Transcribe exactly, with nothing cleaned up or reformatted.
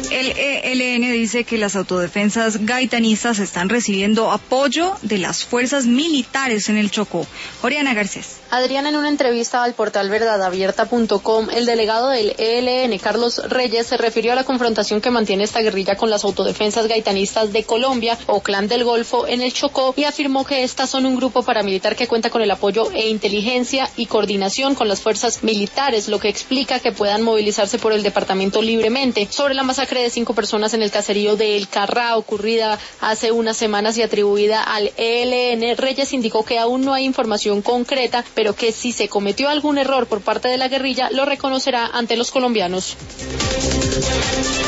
El E L N dice que las autodefensas gaitanistas están recibiendo apoyo de las fuerzas militares en el Chocó. Oriana Garcés. Adriana, en una entrevista al portal verdad abierta punto com, el delegado del E L N, Carlos Reyes, se refirió a la confrontación que mantiene esta guerrilla con las autodefensas gaitanistas de Colombia o Clan del Golfo en el Chocó y afirmó que estas son un grupo paramilitar que cuenta con el apoyo e inteligencia y coordinación con las fuerzas militares, lo que explica que puedan movilizarse por el departamento libremente. Sobre la masacre de cinco personas en el caserío de El Carrá, ocurrida hace unas semanas y atribuida al E L N, Reyes indicó que aún no hay información concreta, pero que si se cometió algún error por parte de la guerrilla, lo reconocerá ante los colombianos.